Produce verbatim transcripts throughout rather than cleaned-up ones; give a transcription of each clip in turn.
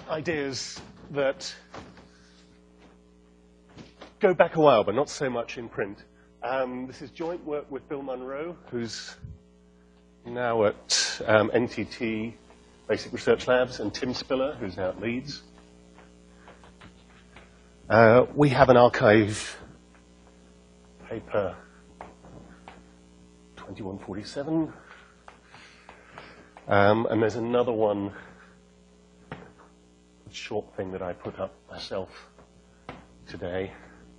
ideas that go back a while, but not so much in print. Um, this is joint work with Bill Munro, who's now at um, N T T Basic Research Labs, and Tim Spiller, who's now at Leeds. Uh, we have an archive paper twenty-one forty-seven, um, and there's another one, a short thing that I put up myself today.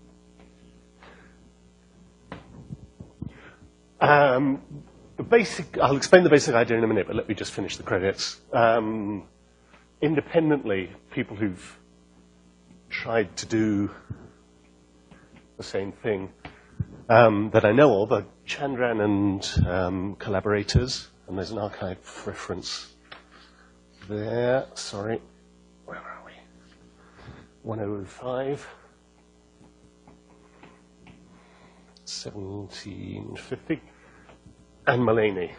Um, the basic, I'll explain the basic idea in a minute, but let me just finish the credits. Um, independently, people who've tried to do the same thing um, that I know of are Chandran and um, collaborators, and there's an archive reference there. Sorry, where are we? one oh five. seventeen fifty, and Mullany,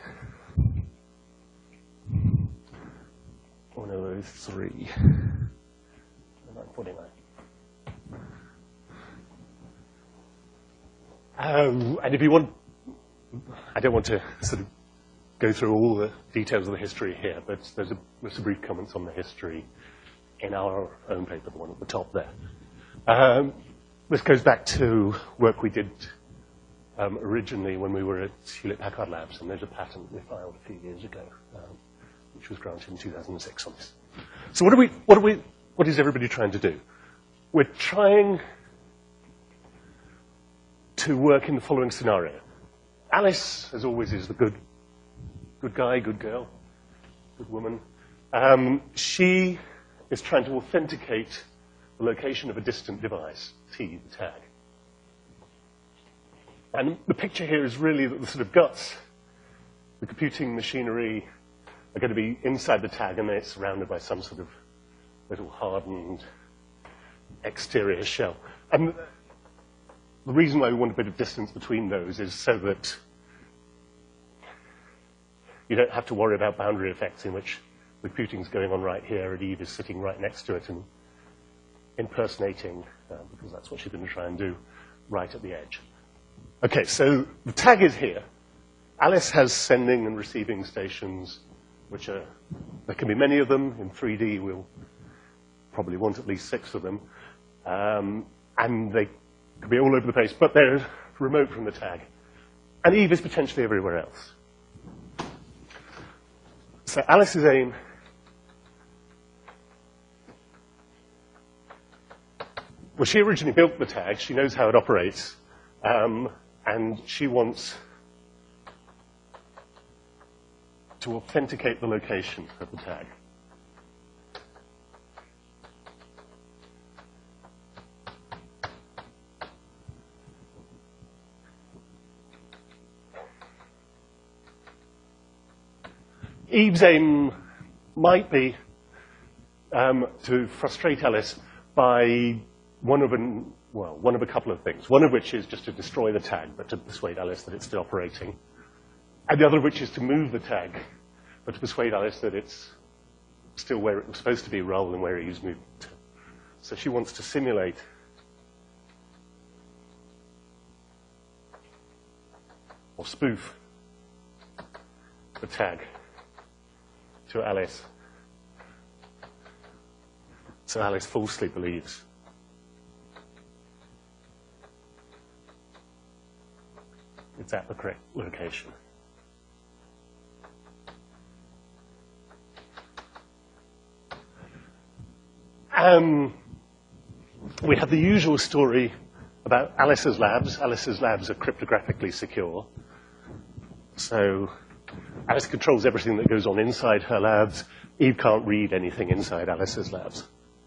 one oh three, nine forty-nine. Um, and if you want, I don't want to sort of go through all the details of the history here, but there's a, there's some brief comments on the history in our own paper, the one at the top there. Um, this goes back to work we did Um, originally when we were at Hewlett-Packard Labs, and there's a patent we filed a few years ago, um, which was granted in two thousand six on this. So what are we, what are we, what is everybody trying to do? We're trying to work in the following scenario. Alice, as always, is the good, good guy, good girl, good woman. Um, she is trying to authenticate the location of a distant device, T, the tag. And the picture here is really that the sort of guts, the computing machinery, are going to be inside the tag, and then it's surrounded by some sort of little hardened exterior shell. And the reason why we want a bit of distance between those is so that you don't have to worry about boundary effects in which the computing's going on right here, and Eve is sitting right next to it and impersonating, uh, because that's what she's going to try and do, right at the edge. Okay, so the tag is here. Alice has sending and receiving stations, which are, there can be many of them. In three D, we'll probably want at least six of them. Um, and they could be all over the place, but they're remote from the tag. And Eve is potentially everywhere else. So Alice's aim well, she originally built the tag. She knows how it operates. Um, and she wants to authenticate the location of the tag. Eve's aim might be um, to frustrate Alice by one of an Well, one of a couple of things, one of which is just to destroy the tag, but to persuade Alice that it's still operating. And the other of which is to move the tag, but to persuade Alice that it's still where it was supposed to be rather than where Eve's moved to. So she wants to simulate or spoof the tag to Alice. So Alice falsely believes it's at the correct location. Um, we have the usual story about Alice's labs. Alice's labs are cryptographically secure. So Alice controls everything that goes on inside her labs. Eve can't read anything inside Alice's labs.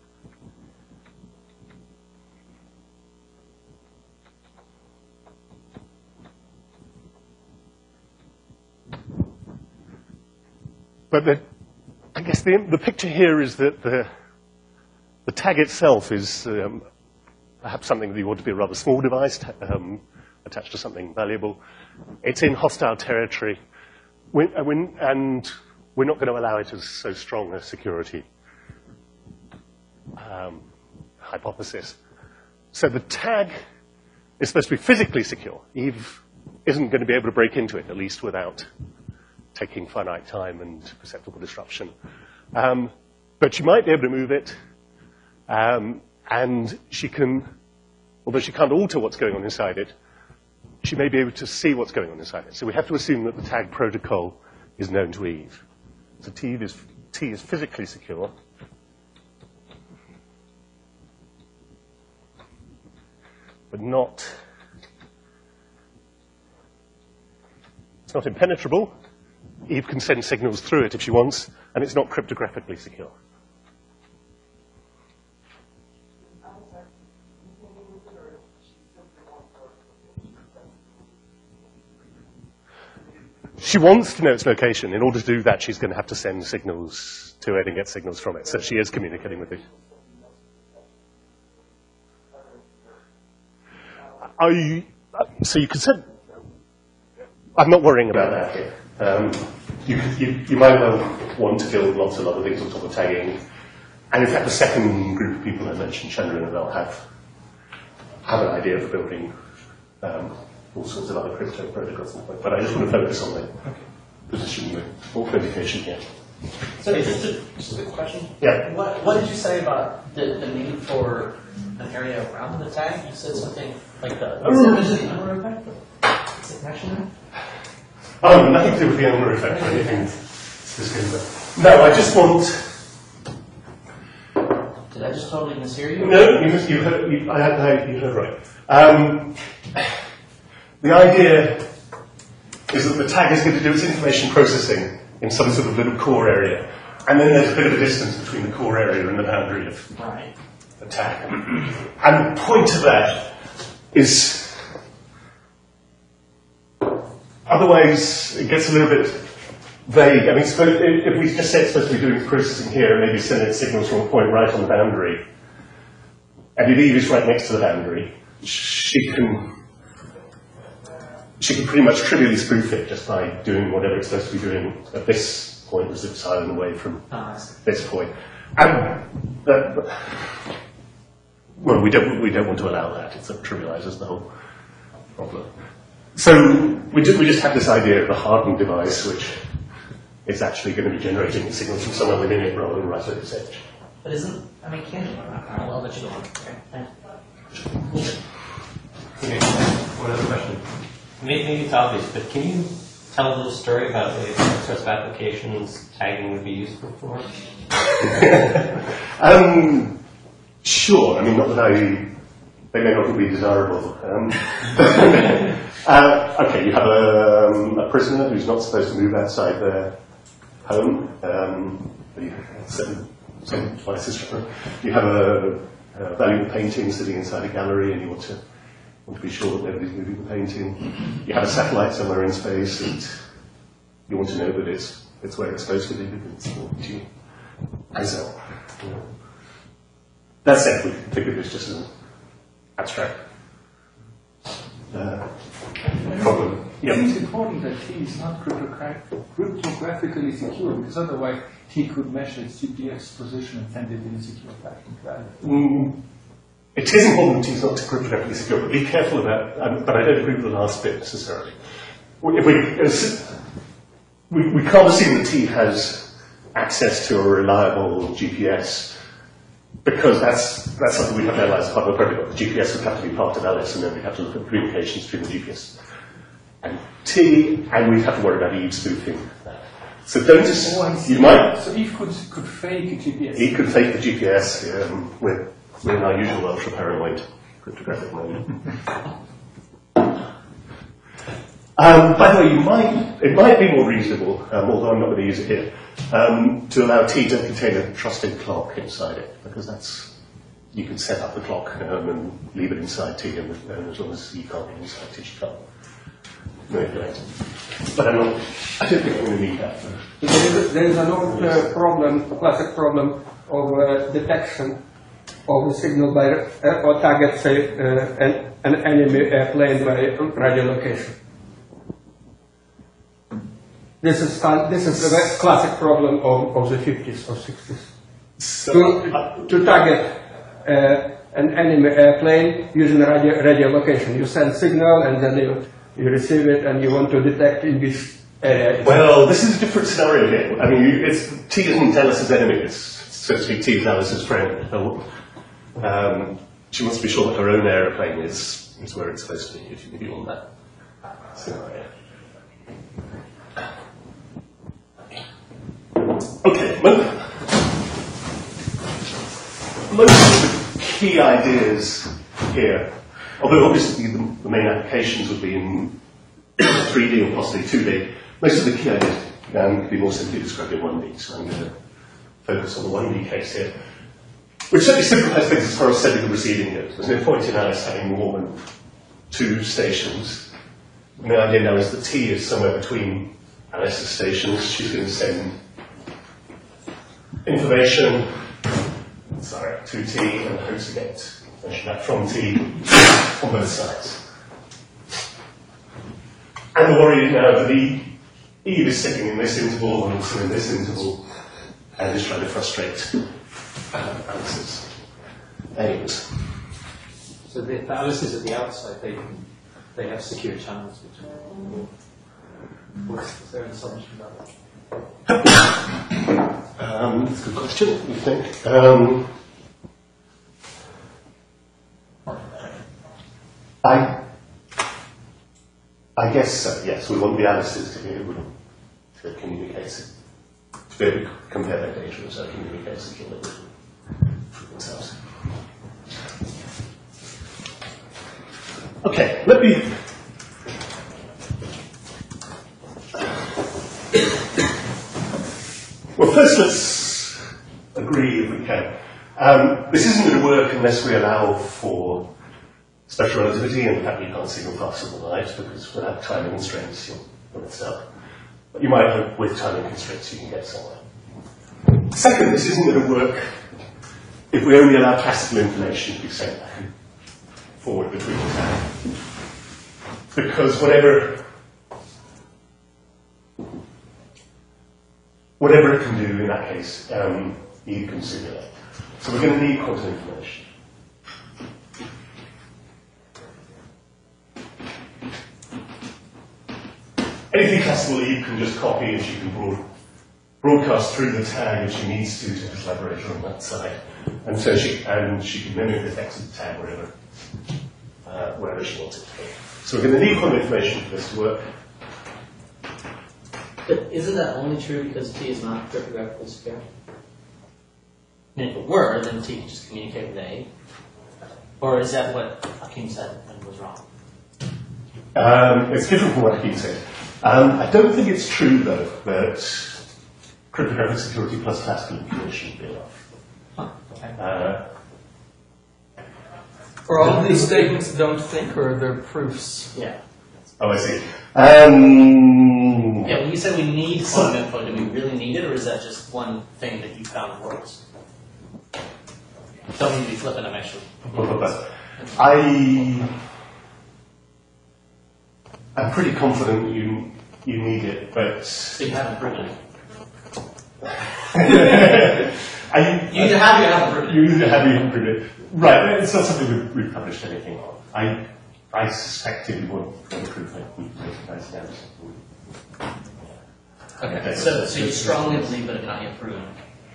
But the, I guess the, the picture here is that the, the tag itself is um, perhaps something that you want to be a rather small device um, attached to something valuable. It's in hostile territory, we, and we're not going to allow it as so strong a security. um, hypothesis. So the tag is supposed to be physically secure. Eve isn't going to be able to break into it, at least without taking finite time and perceptible disruption. Um, but she might be able to move it, um, and she can, although she can't alter what's going on inside it, she may be able to see what's going on inside it. So we have to assume that the tag protocol is known to Eve. So T is, T is physically secure. But not, it's not impenetrable. Eve can send signals through it if she wants, and it's not cryptographically secure. She wants to know its location. In order to do that, she's going to have to send signals to it and get signals from it. So she is communicating with it. I, so you could say, I'm not worrying about that here. Um, you, you, you might well want to build lots of other things on top of tagging. And in fact, the second group of people I mentioned, Chandra and Abel, have, have an idea for building um, all sorts of other crypto protocols. But I just want to focus on the okay. position, the authentication here. So just a, just a quick question. Yeah. What, what did you say about the, the need for an area around the tag? You said something like the Oh, is it the Unruh effect? Is it connection? Oh, nothing to do with the Unruh effect or anything. No, I just want. Did I just totally mishear you? No, you, you heard. You, I, I, you heard right. Um, the idea is that the tag is going to do its information processing in some sort of little core area, and then there's a bit of a distance between the core area and the boundary of right. the tag. And the point of that is. Otherwise, it gets a little bit vague. I mean, suppose, if we just say it's supposed to be doing processing here and maybe sending signals from a point right on the boundary, and if Eve is right next to the boundary, she can she can pretty much trivially spoof it just by doing whatever it's supposed to be doing at this point, the zip silent away from oh, this point. And uh, well, we don't we don't want to allow that. It sort of trivializes the whole problem. So we, do, we just have this idea of a hardened device which is actually going to be generating signals from somewhere within it rather than right at its edge. But isn't, I mean, can you run parallel that you go on? Okay, one other question. Maybe, maybe it's obvious, but can you tell a little story about what sorts of applications tagging would be useful for? um, sure. I mean, not that I... They may not be desirable. Um, uh, okay, you have a, um, a prisoner who's not supposed to move outside their home. Um, you have certain, certain devices for them. You have a, a valuable painting sitting inside a gallery, and you want to want to be sure that nobody's moving the painting. You have a satellite somewhere in space, and you want to know that it's it's where it's supposed to be because it's important to you. And so, you know. That said, we can think of this just as an abstract uh, problem. I think it's important that T is not cryptographically secure, because otherwise T could measure its G P S position and send it in a secure fashion. Mm, it is important that T is not cryptographically secure, but be careful about, um, but I don't agree with the last bit necessarily. If we, we, we can't assume that T has access to a reliable G P S, because that's that's something we have to analyze as part of the protocol. The G P S would have to be part of Alice, and then we have to look at communications between the G P S and T, and we have to worry about Eve spoofing. So don't just, oh, you might... So Eve could, could fake a G P S. Eve could fake the G P S. Um, we're, we're in our usual ultra-paranoid cryptographic mode. Um, by the way, you might, it might be more reasonable, um, although I'm not going to use it here, um, to allow T to contain a trusted clock inside it, because that's, you can set up the clock um, and leave it inside T, and, and as long as you can't get inside T, you can't manipulate it. But I'm not, I don't think I'm going to need that. There is, there is another uh, problem, a classic problem of uh, detection of the signal by uh, or target, say, uh, an, an enemy airplane by radio location. This is this is a classic problem of, of the fifties or sixties. So, to, to target uh, an enemy airplane using radio, radio location. You send signal and then you, you receive it and you want to detect in this area. well, this is a different scenario here. I mean, you, it's, T isn't Alice's enemy, it's, so to speak, T is Alice's friend. Um, she wants to be sure that her own aeroplane is, is where it's supposed to be, if you, if you want that scenario. Okay, most, most of the key ideas here, although obviously the, the main applications would be in three D or possibly two D, most of the key ideas um, can be more simply described in one D, so I'm going to focus on the one D case here, which certainly simplifies things as far as sending and receiving it. There's no point in Alice having more than two stations. And the idea now is that T is somewhere between Alice's stations. She's going to send information, sorry, to T and hope to get information back from T on both sides. And the worry is now that E, Eve is sitting in this interval and also in this interval and is trying to frustrate um, Alice's aims. So the, the Alice is at the outside, they can, they have secure channels between them. What's, is there an assumption about that? Um, that's a good question, what do you think? Um, I, I guess so, yes. We want the Alice's to be able to communicate, to be able to compare their data and so communicate securely for themselves. Okay, let me. Well, first let's agree if we can. Um, this isn't going to work unless we allow for special relativity, and in fact you can't signal faster than light because without timing constraints you'll mess up. But you might hope with timing constraints you can get somewhere. Second, this isn't going to work if we only allow classical information to be sent back and forward between the tag. Because whatever whatever it can do in that case, um, you can simulate. So we're going to need quantum information. Anything classical Eve can just copy and she can broad, broadcast through the tag if she needs to to the collaborator on that side. And so she and she can mimic the effects of the tag wherever uh, wherever she wants it to be. So we're going to need quantum information for this to work. But isn't that only true because T is not cryptographically secure? And if it were, then T could just communicate with A. Or is that what Hakim said and was wrong? Um, it's different from what Hakim said. Um, I don't think it's true, though, that cryptographic security plus classical information would be enough. Huh, okay. Uh, Are all of these statements don't think, or are there proofs? Yeah. oh, I see. Um, Yeah, when you said we need quantum info, do we really need it, or is that just one thing that you found works? Don't mean to be flippant, I'm actually. I, I'm pretty confident you you need it, but So you haven't proven it. I, You either have or you haven't proven it. You either have or you haven't proven it. Right, it's not something we've, we've published anything on. I I suspect if you want to prove it, we can make it down. Okay, Okay. so, so you strongly believe but have not yet proven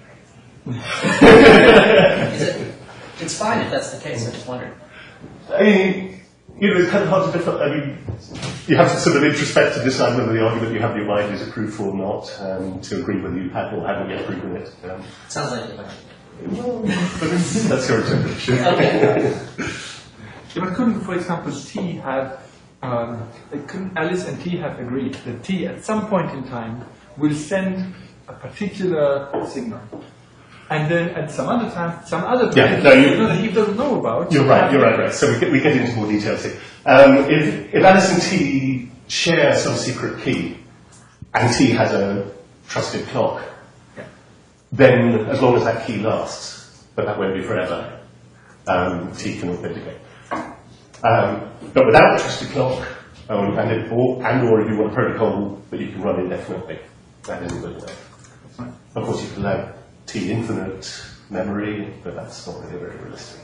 it. Is it? It's fine if that's the case, I just wondered. I mean, you know, it's kind of hard to differ. I mean, you have to sort of introspect to decide whether the argument you have in your mind is a proof or not, um, to agree whether you have or haven't yet proven it. Um, Sounds like it. that's your interpretation. Okay. Yeah, but couldn't, for example, T have, um, couldn't Alice and T have agreed that T at some point in time will send a particular signal, and then at some other time, some other time, Yeah, no, you- that he doesn't know about. You're right, you're right, right. So we get, we get into more details here. Um, if, if Alice and T share some secret key, and T has a trusted clock, Yeah. then as long as that key lasts, but that won't be forever, um, T can authenticate. Um, but without a trusted clock, um, and, it, or, and or if you want a protocol that you can run indefinitely, that isn't good enough. Of course, you can allow T infinite memory, but that's not really very realistic.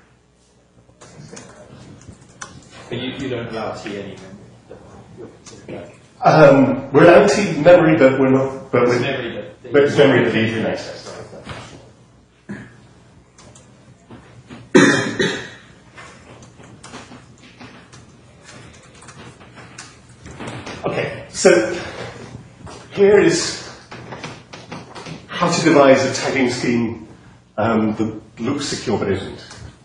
But you, you don't allow T any memory. Um, we're allowed T memory, but we're not. But, It's we're, memory that but it's memory that you can access. Okay, so here is how to devise a tagging scheme um, that looks secure but isn't.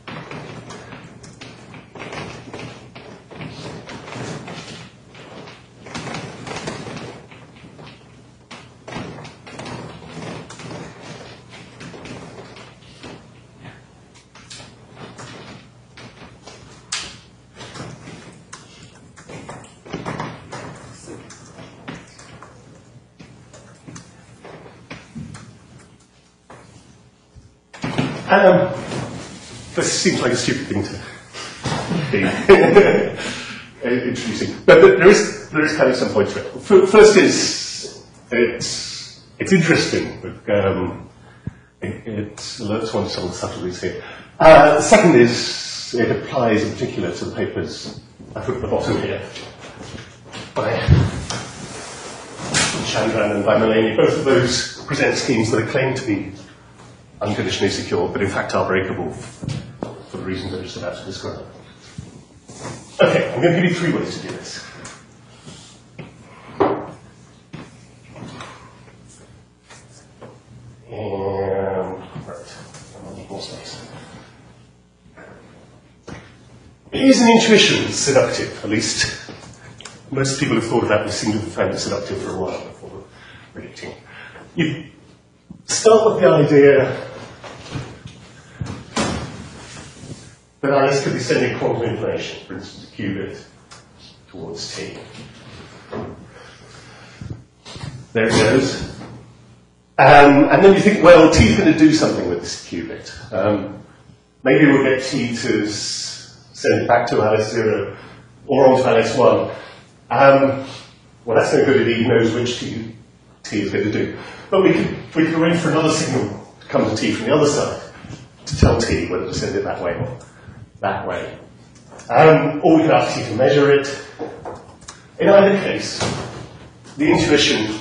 Um, this seems like a stupid thing to be introducing, but there is there is kind of some point to it. First is it's it's interesting. Um, it, it alerts one to some of the subtleties here. Uh, the second is it applies in particular to the papers I put at the bottom here by Chandran and by Mullany. Both of those present schemes that are claimed to be unconditionally secure, but in fact are breakable for the reasons I'm just about to describe. Okay, I'm going to give you three ways to do this. Um, right, I need more space. Is an intuition seductive? At least most people who've thought about this seem to have found it seductive for a while before predicting. You start with the idea that Alice could be sending quantum information, for instance, a qubit, towards T. There it goes. Um, and then you think, well, T's going to do something with this qubit. Um, maybe we'll get T to s send it back to Alice zero or on to Alice one. Um, well, that's no good if he knows which T, T is going to do. But we could, we could arrange for another signal to come to T from the other side to tell T whether to send it that way or that way. Um, or we could ask T to measure it. In either case, the intuition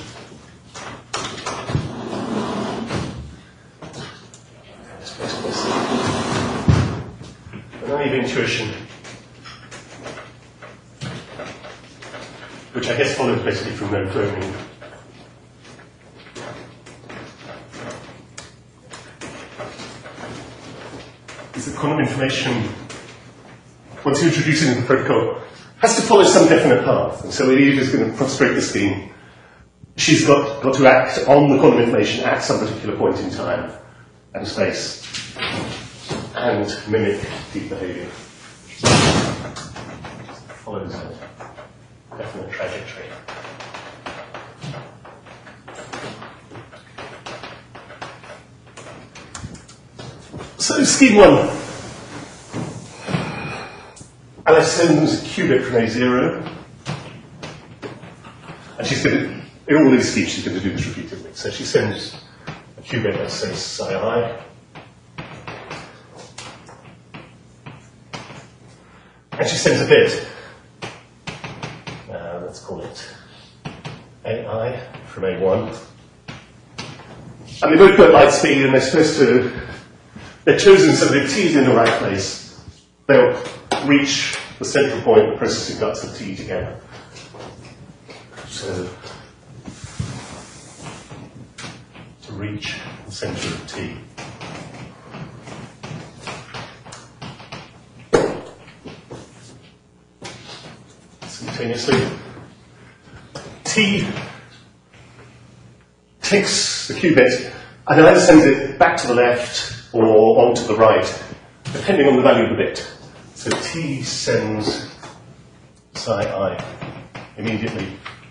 the naive intuition, which I guess follows basically from no cloning, is that quantum information, once you introduce it into the protocol, has to follow some definite path. And so Eve is going to frustrate the scheme. She's got, got to act on the quantum information at some particular point in time and space and mimic deep behavior. Follows a definite trajectory. So scheme one. Alice sends a qubit from A zero, and she's going to, in all these schemes, she's going to do this repeatedly. So she sends a qubit, let's say psi I, and she sends a bit. Uh, let's call it A I from A one. And they both go at light speed, and they're supposed to, they're chosen so that if T is in the right place, they'll reach the central point, the processing guts of T together. So, to reach the center of T. Simultaneously, T takes the qubit and either sends it back to the left or onto the right, depending on the value of the bit. So T sends psi I immediately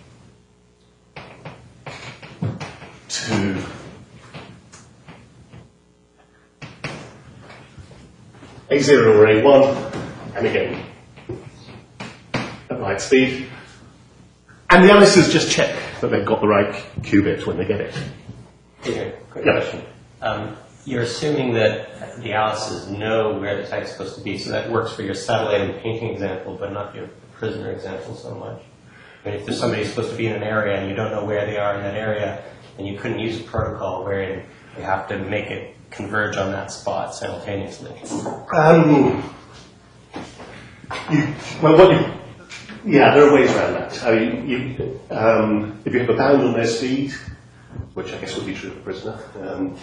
to A zero or A one, and again at light speed. And the Alices just check that they've got the right qubit when they get it. Okay, quick Yeah. question. Um, you're assuming that the Alice's know where the tag's supposed to be, so that works for your satellite and painting example, but not your prisoner example so much. I mean, if there's somebody who's supposed to be in an area and you don't know where they are in that area, then you couldn't use a protocol wherein you have to make it converge on that spot simultaneously. Um, you, well, what you, yeah, there are ways around that. I mean, you, um, if you have a bound on their speed, which I guess would be true of a prisoner, um,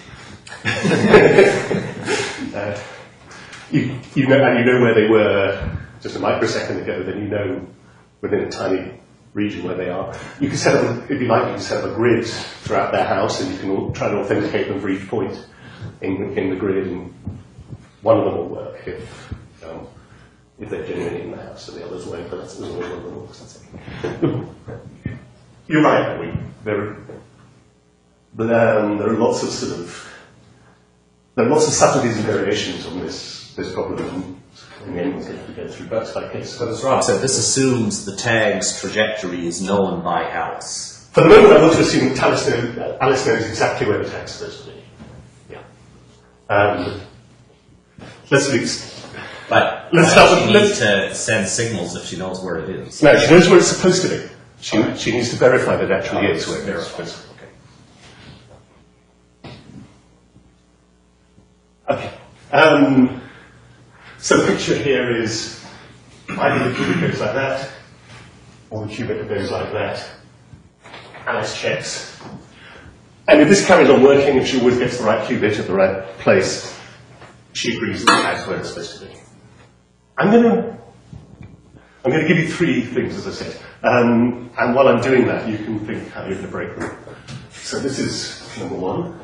uh, you, you know, and you know where they were just a microsecond ago, then you know within a tiny region where they are. You can set up, if you like, you can set up a grid throughout their house, and you can all, try to authenticate them for each point in, in the grid, and one of them will work if um, if they're genuinely in the house, and the others won't. But that's always one of them. That's it. You're right. We, there, but um, there are lots of sort of there are lots of subtleties and variations on this this problem. In the end, we'll have to go through case by case. But as Rob said, this assumes the tag's trajectory is known by Alice. For the moment, I want to assume that Alice knows, uh, Alice knows exactly where the tag's supposed to be. Yeah. Um, let's least. But let's why start does she with, need let's, to send signals if she knows where it is? No, she knows where it's supposed to be. She, Okay. she needs to verify that it actually Oh, is where it's verify. supposed to be. Okay. Okay. Um, so the picture here is either the qubit goes like that, or the qubit goes like that. Alice checks. And if this carries on working, if she always gets the right qubit at the right place, she agrees that that's where it's supposed to be. I'm going to I'm going to give you three things, as I said. Um, and while I'm doing that, you can think how you're going to break them. So this is number one.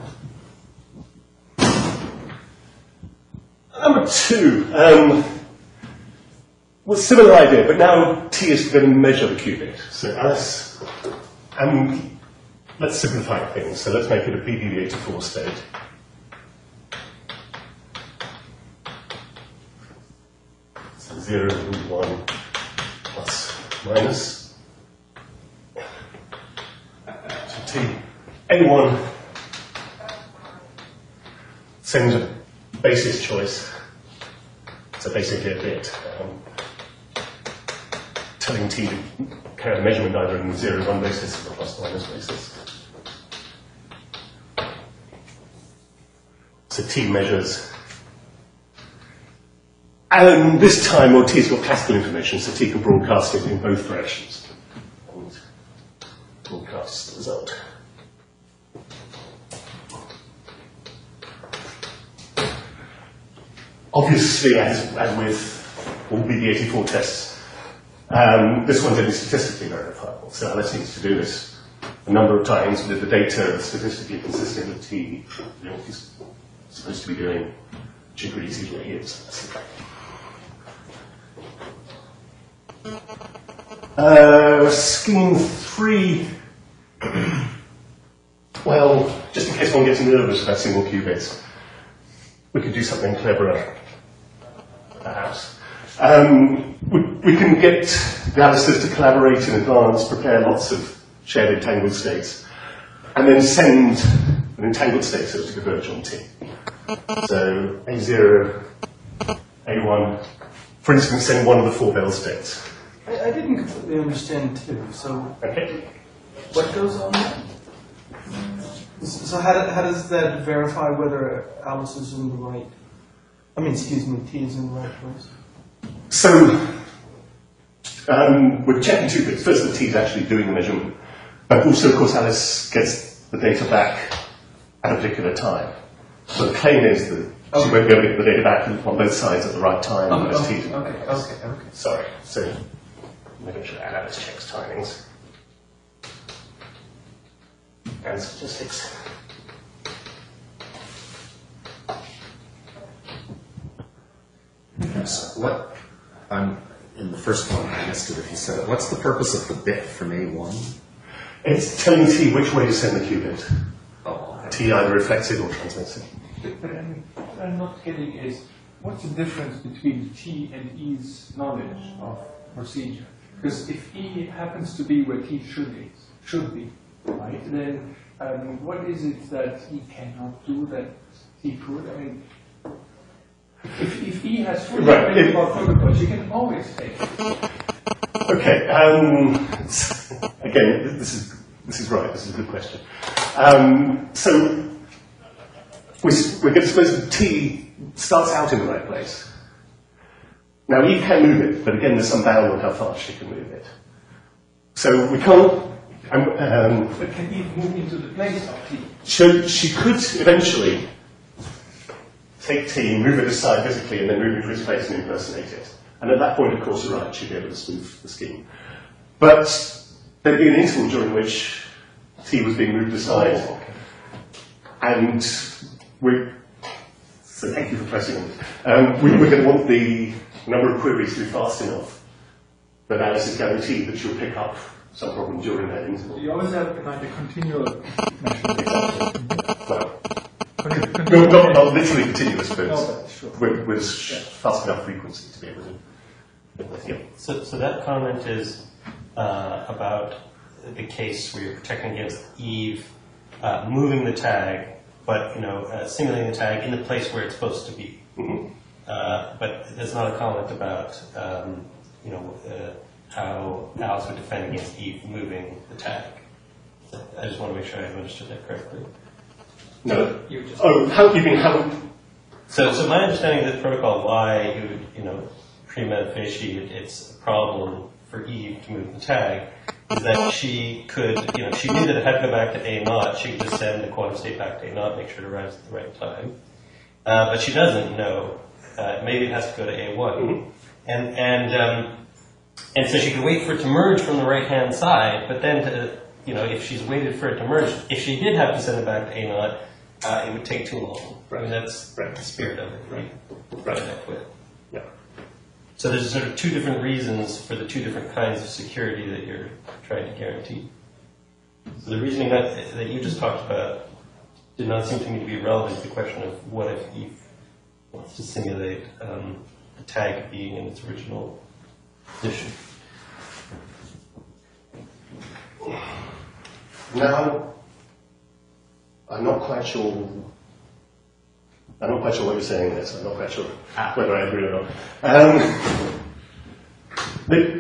Number two, um, well, similar idea, but now T is going to measure the qubit. So Alice, and let's simplify things. So let's make it a P D D eighty-four state. So zero, one, plus, minus. So T, A one, sends a basis choice. So basically a bit. Um, telling T to carry the measurement either in the zero, one basis or the plus minus basis. So T measures. And this time, well, T's got classical information, so T can broadcast it in both directions. And broadcast the result. Obviously, as, as with all B D eighty-four tests, um, this one's only statistically verifiable. So Alice needs to do this a number of times with the data statistically consistent with T. You know, he's supposed to be doing, she agrees he's what he is. Uh, scheme three. Well, just in case one gets nervous about single qubits, we could do something cleverer, perhaps. Um, we, we can get the Alicers to collaborate in advance, prepare lots of shared entangled states, and then send an entangled state so as to converge on T. So A zero, A one, for instance, send one of the four Bell states. I, I didn't completely understand too. So Okay. what goes on there? So how, do, how does that verify whether Alice is in the right? I mean, excuse me, T is in the right place. So um, we're checking two bits. First, that T is actually doing the measurement, but also, of course, Alice gets the data back at a particular time. So the claim is that Okay. she won't be able to get the data back on both sides at the right time. Okay, unless okay, T's in okay, the right place. okay, okay. Sorry. So maybe I should add Alice checks timings and statistics. So what, I'm, in the first one, I missed it if you said it. What's the purpose of the bit from A one? It's telling T which way to send the qubit. Oh, okay. T either reflects it or transmits it. But I'm, what I'm not getting is, what's the difference between T and E's knowledge of procedure? Because if E happens to be where T should be, should be, right, then I mean, what is it that E cannot do that E could? I mean, if, if E has full Right, knowledge if- about protocol, she can always take it. Okay. Um, again, this is this is right. This is a good question. Um, so we, we're going to suppose T starts out in the right place. Now Eve can move it, but again, there's some bound on how fast she can move it. So we can't. Um, um, But can Eve move into the place of T? so she could eventually take T, move it aside physically, and then move it to its place and impersonate it. And at that point, of course, you're right, she'd be able to spoof the scheme. But there'd be an interval during which T was being moved aside. Oh, okay. And we, so thank you for pressing on it. Um, we, we're going to want the number of queries to be fast enough that Alice is guaranteed that she'll pick up some problem during that interval. You always have in mind the continual measurement. Well, Continu- no, not, not literally continuous, but No, but sure. with, with fast enough frequency to be able to. Yeah. So, so that comment is uh, about the case where you're protecting against Eve uh, moving the tag, but you know, uh, simulating the tag in the place where it's supposed to be. Mm-hmm. Uh, but there's not a comment about um, you know uh, how Alice would defend against Eve moving the tag. I just want to make sure I've understood that correctly. No. You were just Oh, how you mean how? So, so my understanding of the protocol, why you would, you know, prima facie, it's a problem for Eve to move the tag, is that she could, you know, she knew that it had to go back to A naught. She could just send the quantum state back to A naught, make sure it arrives at the right time. Uh, but she doesn't know. Uh, maybe it has to go to A one, Mm-hmm. and and um, and so she could wait for it to merge from the right hand side. But then, to, you know, if she's waited for it to merge, if she did have to send it back to A naught, uh, it would take too long. I mean, that's Right. the spirit of it, right? Right. And I quit. Yeah. So there's sort of two different reasons for the two different kinds of security that you're trying to guarantee. So the reasoning that, that you just talked about did not seem to me to be relevant to the question of what if Eve wants to simulate um, the tag being in its original position. Now, I'm not quite sure. I'm not quite sure what you're saying there, so I'm not quite sure whether I agree or not. Um, the,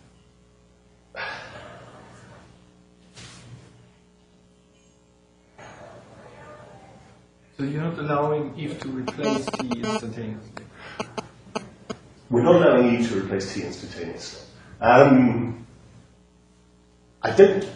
So you're not allowing Eve to replace T instantaneously. we're not allowing you to replace T instantaneously. Um, I don't.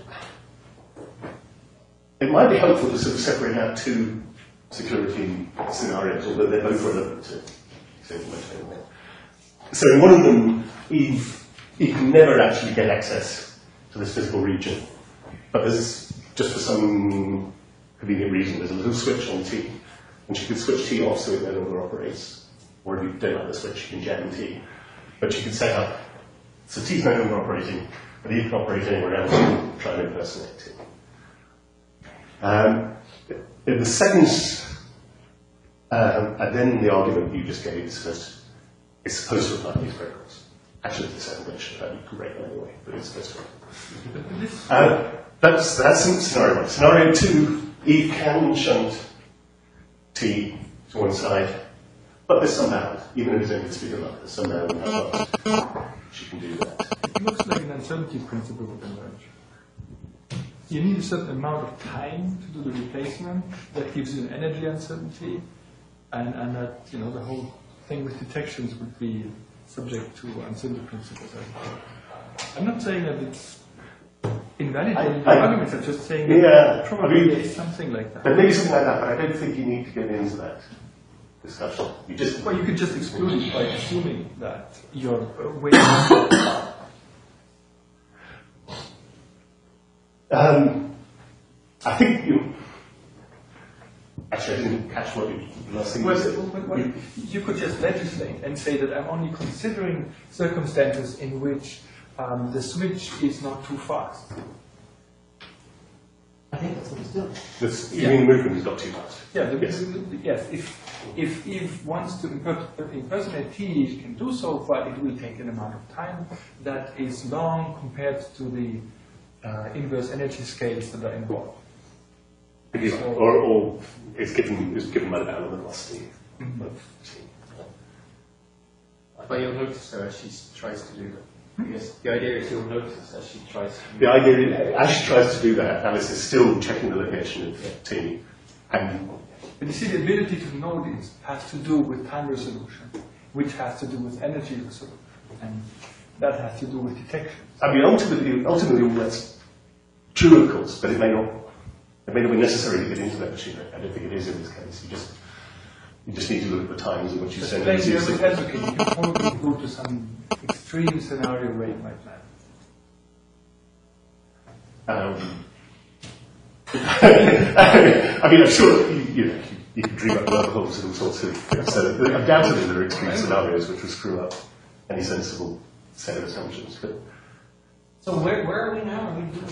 It might be helpful to sort of separate out two security scenarios, although they're both relevant to, to implementing it. So in one of them, Eve, Eve can never actually get access to this physical region. But there's, just for some convenient reason, there's a little switch on T. And she can switch T off so it no longer operates. Or if you don't like the switch, you can jam T. But she can set up, so T's no longer operating, but Eve can operate anywhere else and try and impersonate T. Um, in the second, um, and then the argument you just gave is supposed to, is supposed to apply to these protocols. Actually, the second version that'd be great anyway, but it's supposed to. Uh, that's that's scenario one. Scenario two, Eve can shunt T to one side, but there's some bound, even if it's only the speed of light, there's some bound in how fast she can do that. It looks like an uncertainty principle would emerge. You need a certain amount of time to do the replacement. That gives you an energy uncertainty, and, and that, you know, the whole thing with detections would be subject to uncertainty principles. I'm not saying that it's invalidating the I- I- arguments. I'm just saying that Yeah, probably I mean- there is something like that. There may be something like that, but I don't think you need to get into that discussion. You just Well, you could just exclude it by assuming that you're uh, waiting. Um, I think you. Actually, I didn't catch what you last thing you Well, said. well, well, You- you could just legislate and say that I'm only considering circumstances in which um, the switch is not too fast. I think that's what he's doing. this, you Yeah. mean the movement is not too fast? Yeah, the, Yes. the- the- yes. If if Eve wants to imper- impersonate T, she can do so, but it will take an amount of time that is long compared to the uh, inverse energy scales that are involved. If you like, or, or it's given, it's given by the boundary velocity of t. But you'll notice her as she tries to do that. Yes, the idea is you'll notice as she tries to do The idea, as she tries to do that, Alice is still checking the location of t, and But you see, the ability to know this has to do with time resolution, which has to do with energy resolution, and that has to do with detection. I mean, ultimately, ultimately, all that's true, of course, but it may not, it may not be necessary to get into that machine. I don't think it is in this case. You just, you just need to look at the times in which you send it. Playing devil's advocate, you can probably go to some extreme scenario where it might matter. Um, I mean, I'm sure you, you know, you can dream up wormholes and all sorts of things. So undoubtedly there are extreme scenarios which will screw up any sensible set of assumptions. But So where, where are we now? Are we doing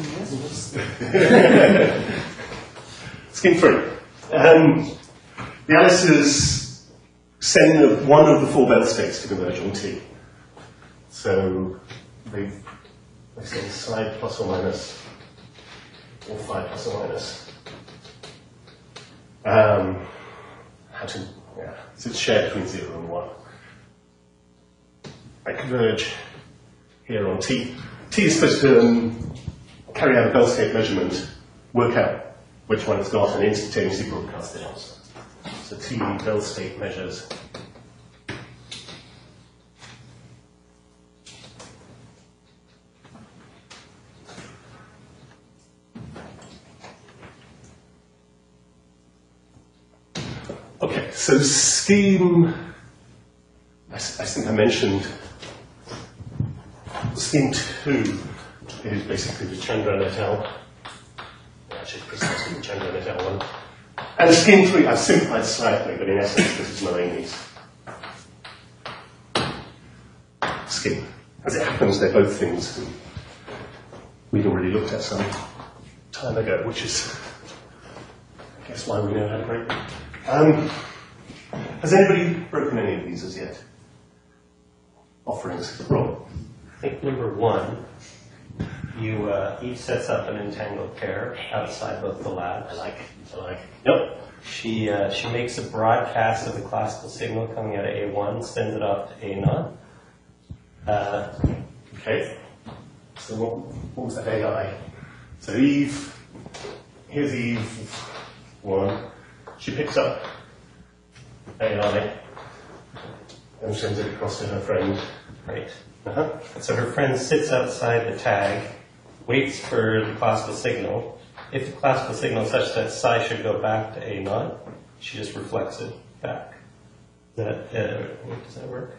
this? scheme three. Um, the Alice's send one of the four belt states to converge on T. So they they say side plus or minus, or phi plus or minus. Um, how to, yeah, so it's shared between zero and one. I converge here on T. T is supposed to um, carry out a bell state measurement, work out which one it's got, and instantaneously broadcast the answer. So T bell state measures. Okay, so scheme, I, I think I mentioned, scheme two is basically the Chandra et al. Actually, precisely the Chandra et al. one. And scheme three, I've simplified slightly, but in essence, this is Mullany's scheme. As it happens, they're both things that we'd already looked at some time ago, which is, I guess, why we know how to break them. Um, has anybody broken any of these as yet? Offerings? Rob? I think number one, you uh, each sets up an entangled pair outside both the labs. I like. I like. Yep. She uh, she makes a broadcast of the classical signal coming out of A one, sends it off to A zero. Uh, Okay. So what, what was that A I? So Eve, here's Eve one. She picks up A I and sends it across to her friend. right. Uh-huh. So her friend sits outside the tag, waits for the classical signal. If the classical signal is such that psi should go back to A zero, she just reflects it back. That, uh, does that work?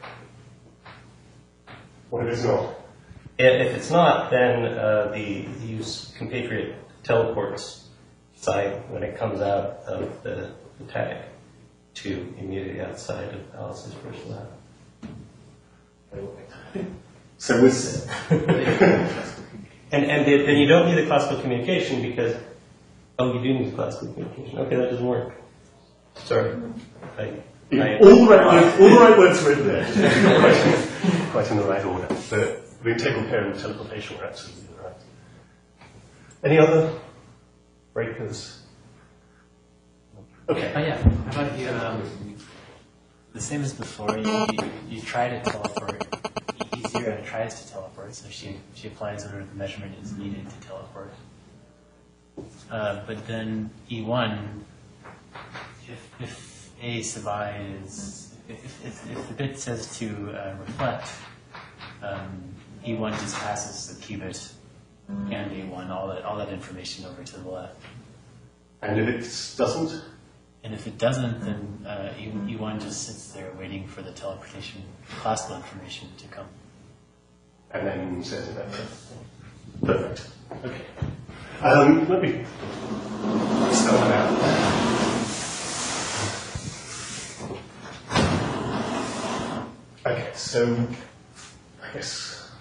What if it's not? If it's not, then uh, the use compatriot teleports psi when it comes out of the, the tag to immediately outside of Alice's first lab. So with And and the, then you don't need the classical communication because oh, you do need the classical communication. Okay, that doesn't work. Sorry. I, I, all, the right words, all the right words were in there, just not quite, quite in the right order. The, the integral pair and the teleportation were absolutely right. Any other breakers? Okay. Oh yeah, how about you, um, the same as before, you, you, you try to teleport, E zero tries to teleport, so she, she applies whatever the measurement is needed to teleport. Uh, but then E one, if, if A sub I is, if, if, if the bit says to uh, reflect, um, E one just passes the qubit and A one, all that, all that information over to the left. And if it doesn't? And if it doesn't, then uh, E one just sits there waiting for the teleportation, classical information to come. And then says it better. Perfect. Okay. Um, let me spell that out. Okay, so I guess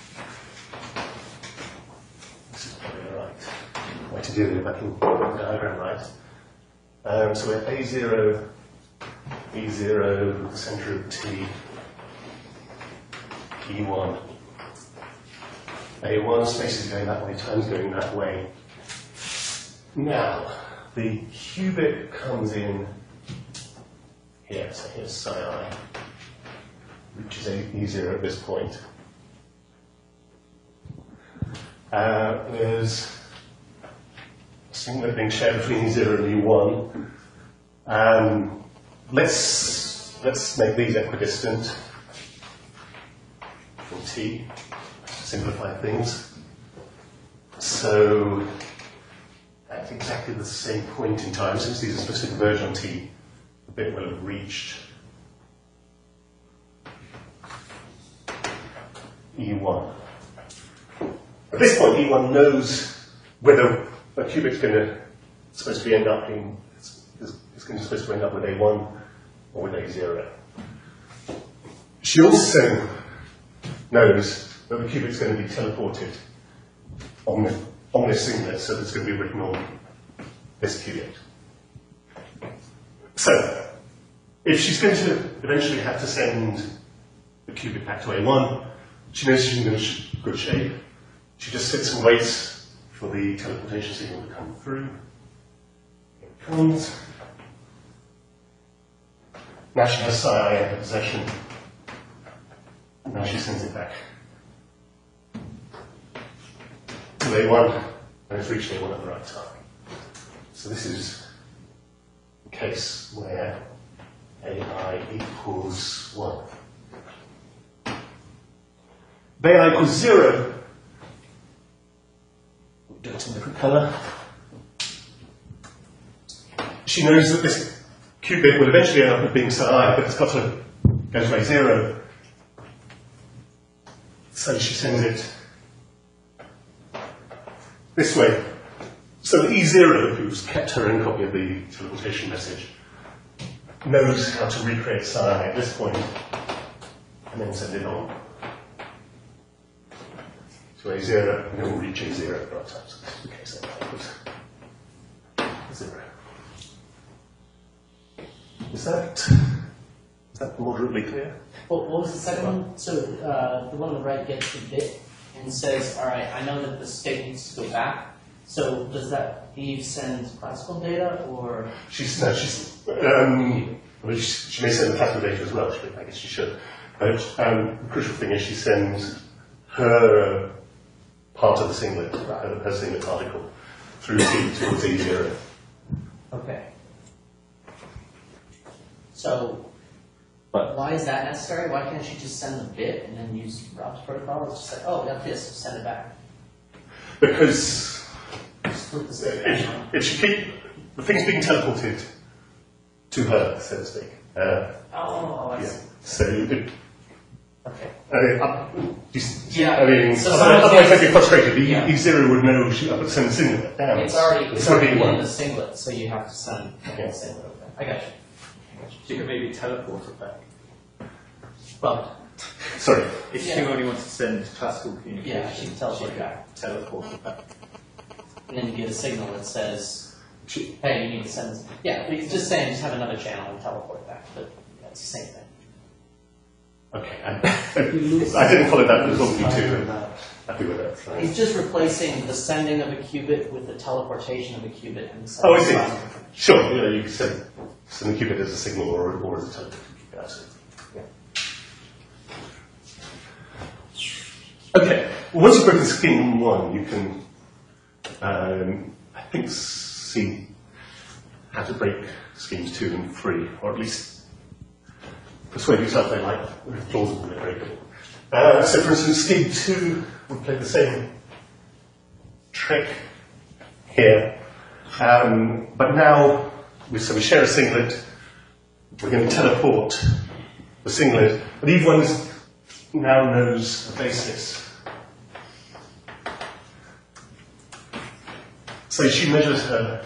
this is probably the right way to do it if I can get the diagram right. Um, so we're A zero, E zero, the centre of T, E one. A one, space is going that way, time's going that way. Now, the qubit comes in here, so here's psi I, which is E zero at this point. Uh, there's a singlet being shared between E zero and E one. Um, let's, let's make these equidistant from T, to simplify things. So, at exactly the same point in time, since these are supposed to converge on T, the bit will have reached E one. At this point, E one knows whether a qubit's going to supposed to be end up in it's, it's going to supposed to end up with A one or with A zero. She also knows that the qubit's going to be teleported on the on this singlet, so it's going to be written on this qubit. So, if she's going to eventually have to send the qubit back to A one, she knows she's in sh good shape. She just sits and waits for the teleportation signal to come through. Here it comes. Now she has psi I in her possession. Now she sends it back to A one, and it's reached A one at the right time. So this is a case where A I equals one. If A I equals zero, we'll do it in a different colour. She knows that this qubit will eventually end up with being psi I, but it's got to go to A zero. So she sends it this way. So E zero, who's kept her own copy of the teleportation message, knows how to recreate psi I at this point and then send it on to A zero, and it will reach A zero at the right time. So this is the case that equals zero. Is that, is that moderately clear? Well, what was the second one? So uh, the one on the right gets the bit and says, all right, I know that the state needs to go back. So does that Eve send classical data or? She's, no, she's, um, well, she, she may send the classical data as well, she, I guess she should. But um, the crucial thing is she sends her uh, part of the singlet, her, her singlet particle, through T towards E zero. Okay. So, But why is that necessary? Why can't she just send the bit and then use Rob's protocol? It's just like, oh, we got this, send it back. because Just flip the switch if, back on. if she keep, the thing's being teleported to her, so to speak. Uh, Oh, I yeah. see. So, it, Okay. uh, you, Yeah, I mean, so otherwise sometimes- I'd be frustrated. E, Yeah. E zero would know she got to send the singlet down. It's already, it's It's already already in one. the singlet, so you have to send the Okay. singlet over there. I got you. I got you. She could maybe teleport it back. Well, Sorry. If Yeah. she only wants to send classical communication, Yeah, she can teleport could back. teleport it back. and then you get a signal that says, She, hey, you need to send this. Yeah, we just saying, just have another channel and teleport back, but that's the same thing. okay. I, I didn't follow that, but as long as you two are happy with it. So. He's just replacing the sending of a qubit with the teleportation of a qubit. And the Oh, I see. sending of- Sure, you know, you can send, send the qubit as a signal or, or as a telephone qubit. I see. Yeah. Okay, well, once you've broken scheme one, you can, um, I think, see how to break schemes two and three, or at least persuade yourself they like they're plausible they're breakable. Uh, so, for instance, scheme two would play the same trick here. Um, but now, we, so we share a singlet, we're going to teleport the singlet, but Eve one now knows the basis. So she measures her,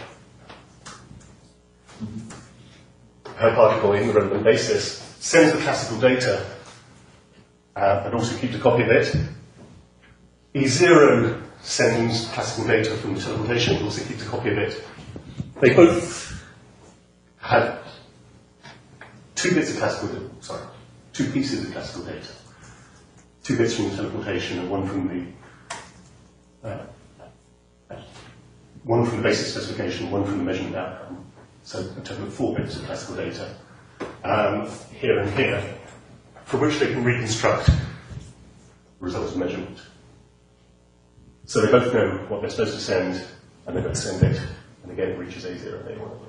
her particle in the relevant basis, sends the classical data, uh, but also keeps a copy of it. E zero sends classical data from the teleportation, but also keeps a copy of it. They both have two bits of classical data, sorry, two pieces of classical data. Two bits from the teleportation and one from the uh, one from the basic specification, one from the measurement outcome. So a total of four bits of classical data, um, here and here, from which they can reconstruct the results of measurement. So they both know what they're supposed to send, and they both send it, and again it reaches A zero and A one at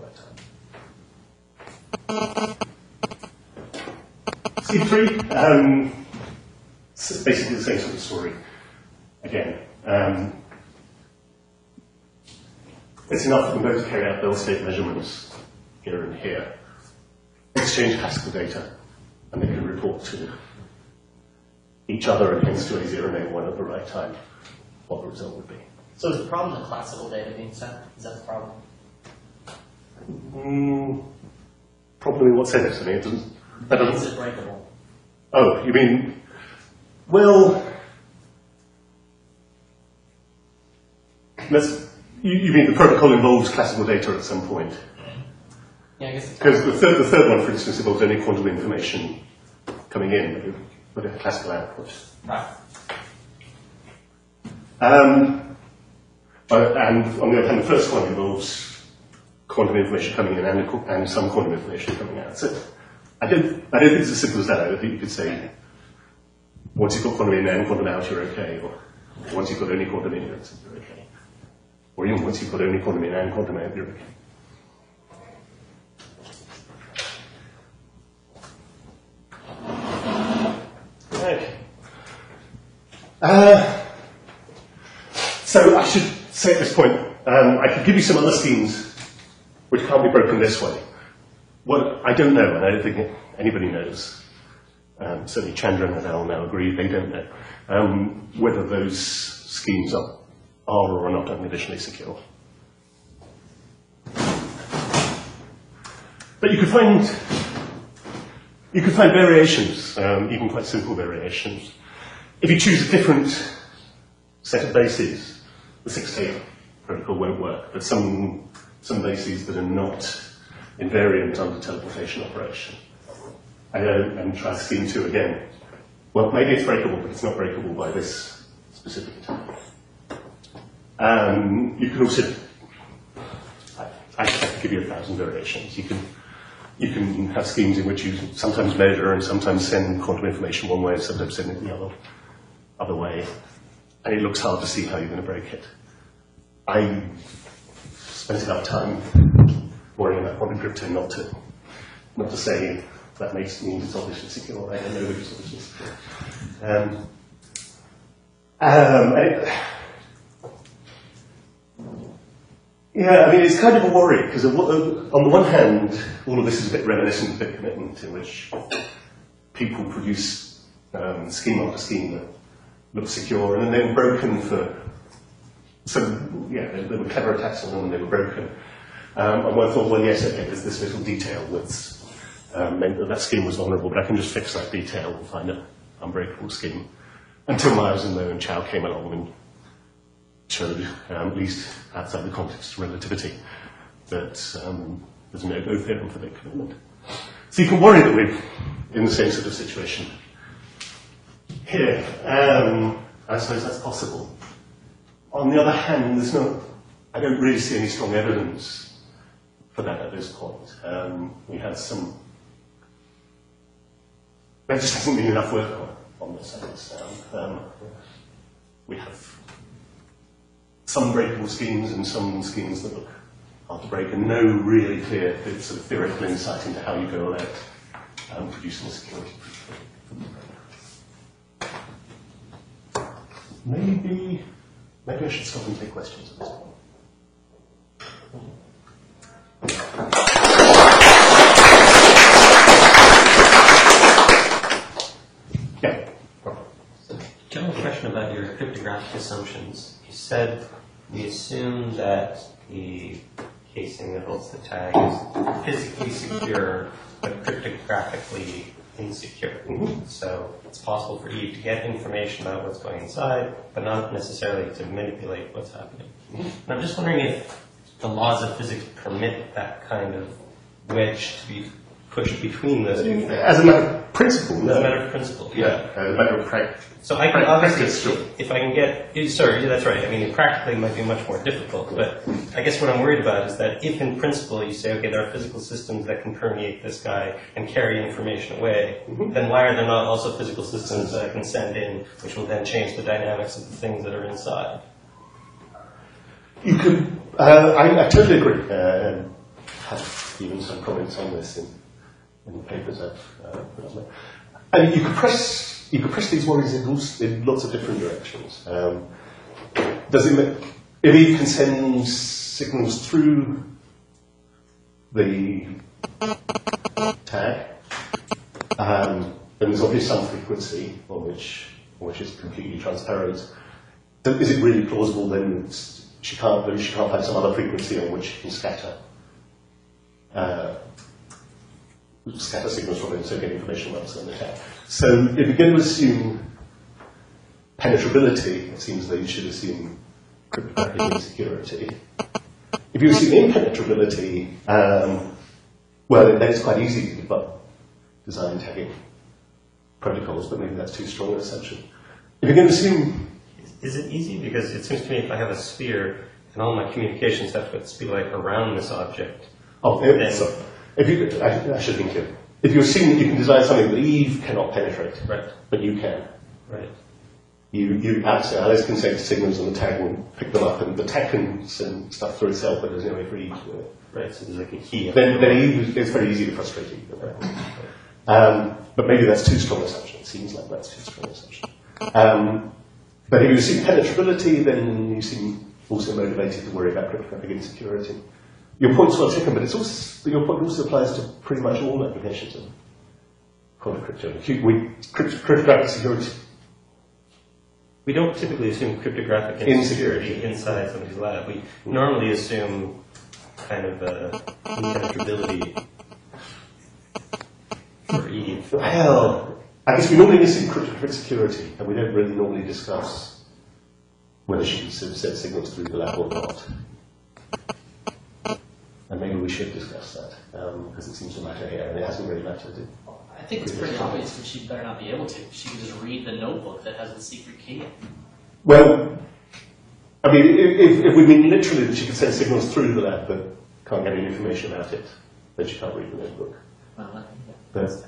the right time. C three, um, it's basically the same sort of story. Again, um, it's enough for them both to carry out Bell state measurements here and here, exchange classical data, and they can report to each other and hence to A zero and A one at the right time what the result would be. So is the problem the classical data being sent? Is that the problem? Mm, probably what's in it. I mean, it doesn't. That Is doesn't it breakable? oh, you mean? Well, let's. You, you mean the protocol involves classical data at some point? Yeah, I guess. it's- Because the third, the third one, for instance, involves only quantum information coming in with a classical output. Right. Um, but- and on the other hand, the first one involves quantum information coming in and, and some quantum information coming out. So I don't, I don't think it's as simple as that. I don't think you could say, once you've got quantum in and quantum out, you're okay. Or once you've got only quantum in, you're okay. Or even once you've got only quantum in and quantum out, you're okay. Okay. Uh, so I should say at this point, um, I could give you some other schemes which can't be broken this way. Well, I don't know, and I don't think anybody knows. Um, certainly Chandran and Al now agree they don't know um, whether those schemes are, are or are not unconditionally secure. But you could find you could find variations, um, even quite simple variations. If you choose a different set of bases, the six-tape protocol won't work, but some some bases that are not invariant under teleportation operation. I know, and try scheme two again. Well, maybe it's breakable, but it's not breakable by this specific type. Um, you can also, I, I could give you a thousand variations. You can, you can have schemes in which you sometimes measure and sometimes send quantum information one way and sometimes send it the other, other way. And it looks hard to see how you're going to break it. I spent enough time worrying about quantum crypto not to, not to say that makes means it's obviously secure. I don't know if it's obviously secure. Um, um, and it, yeah, I mean, it's kind of a worry, because on the one hand, all of this is a bit reminiscent of bit commitment, in which people produce um, scheme after scheme that look secure, and then they were broken for, so, yeah, there, there were clever attacks on them, and they were broken. Um, and one thought, well, yes, okay, there's this little detail that's um, meant that that scheme was vulnerable, but I can just fix that detail and find an unbreakable scheme. Until Myers and Lowe and Chow came along and showed, um, at least outside the context of relativity, that um, there's no go theorem for bit commitment. So you can worry that we're in the same sort of situation here. Um, I suppose that's possible. On the other hand, there's no, I don't really see any strong evidence for that at this point. Um, we had some, there just hasn't been enough work on, on this, I understand. Um, we have some breakable schemes and some schemes that look hard to break, and no really clear sort of theoretical insight into how you go about um, producing a security. Maybe, maybe I should stop and take questions at this point. Yeah. General question about your cryptographic assumptions. You said we assume that the casing that holds the tag is physically secure, but cryptographically insecure. Mm-hmm. So it's possible for Eve to get information about what's going inside, but not necessarily to manipulate what's happening. Mm-hmm. And I'm just wondering if the laws of physics permit that kind of wedge to be pushed between those two things. As a matter of principle, no. As a matter of principle, Yeah, as a matter of practice. So I can Prac- obviously, practice, sure. if I can get, eh, sorry, yeah, that's right. I mean, practically it might be much more difficult, but I guess what I'm worried about is that if in principle you say, okay, there are physical systems that can permeate this guy and carry information away, Mm-hmm. then why are there not also physical systems that I can send in, which will then change the dynamics of the things that are inside? You could, uh, I, I totally agree. Uh, and have even some comments on this in, in the papers I've uh, put on there. I mean, you could press, you could press these worries in, lots- in lots of different directions. Um, does it make, if you can send signals through the tag, um, then there's obviously some frequency on which, on which is completely transparent. Then is it really plausible then it's, she can't, then she can't find some other frequency on which she can scatter, uh, scatter signals from it and so get information about what's on the tag. So if you're going to assume penetrability, it seems that you should assume cryptographic insecurity. If you assume impenetrability, um, well, then it's quite easy to debug design tagging protocols, but maybe that's too strong an assumption. If you're going to assume... Is it easy? Because it seems to me if I have a sphere and all my communications have to be like around this object. Oh, then, so if you, I, I should think here. If you assume that you can design something that Eve cannot penetrate, right. but you can, Right. you, you Alice, Alice can send signals on the tag and pick them up, and the tag can send stuff through itself, but there's no way for Eve to do it. Right, so there's like a key. Then, then Eve, it's very easy to frustrate Eve. Um, but maybe that's too strong an assumption. It seems like that's too strong an assumption. Um, but if you assume penetrability, then you seem also motivated to worry about cryptographic insecurity. Your point's well taken, but it's also, your point also applies to pretty much all applications of quantum cryptography. We, crypt, cryptographic security. We don't typically assume cryptographic insecurity inside somebody's lab. We normally assume kind of uh, impenetrability for Eve. Well, I guess we normally assume cryptographic security, and we don't really normally discuss whether she can send signals through the lab or not. And maybe we should discuss that, um, because it seems to matter here, and it hasn't really mattered. It. I think it's pretty obvious that she better not be able to. She can just read the notebook that has the secret key. Well, I mean, if, if we mean literally that she can send signals through the lab but can't get any information about it, then she can't read the notebook. Well, I think But,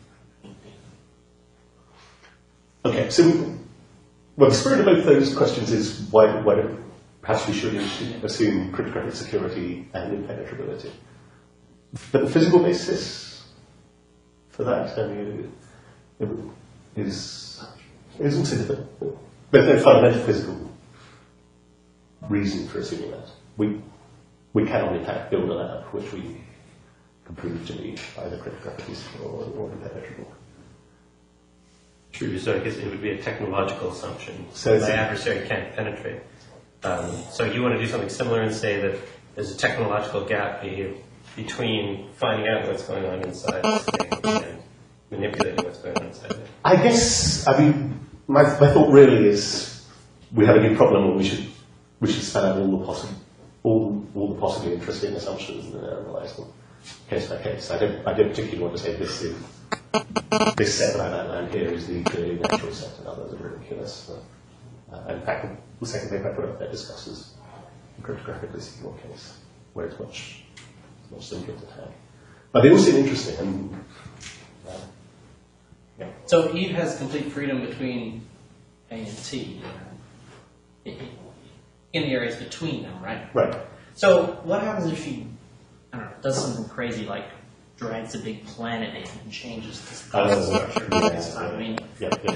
okay, so we, well, the spirit of both those questions is why, why do, perhaps we should assume cryptographic security and impenetrability. But the physical basis for that, I mean, it is, is also different. There's no fundamental physical reason for assuming that. We, we cannot in fact build a lab which we can prove to be either cryptographically secure or, or impenetrable. True, so I guess it would be a technological assumption. So my adversary can't penetrate. Um, so you want to do something similar and say that there's a technological gap be, between finding out what's going on inside this thing and manipulating what's going on inside it. I guess, I mean, my, my thought really is we have a new problem and we should, we should spell out all the possible, all, all the possibly interesting assumptions and then analyze them case by case. I don't, I don't particularly want to say this is, this set that I've outlined here is the clearly natural set and others are ridiculous. Uh, uh, in fact, the second paper I put up there discusses the cryptographically secure case, where it's much, it's much simpler to tag. But they all seem interesting and uh, yeah. So Eve has complete freedom between A and T in the areas between them, right? Right. So what happens if she, I don't know, does something crazy like drags a big planet in and changes this Uh, structure? yeah, This time? I mean, yeah, yeah.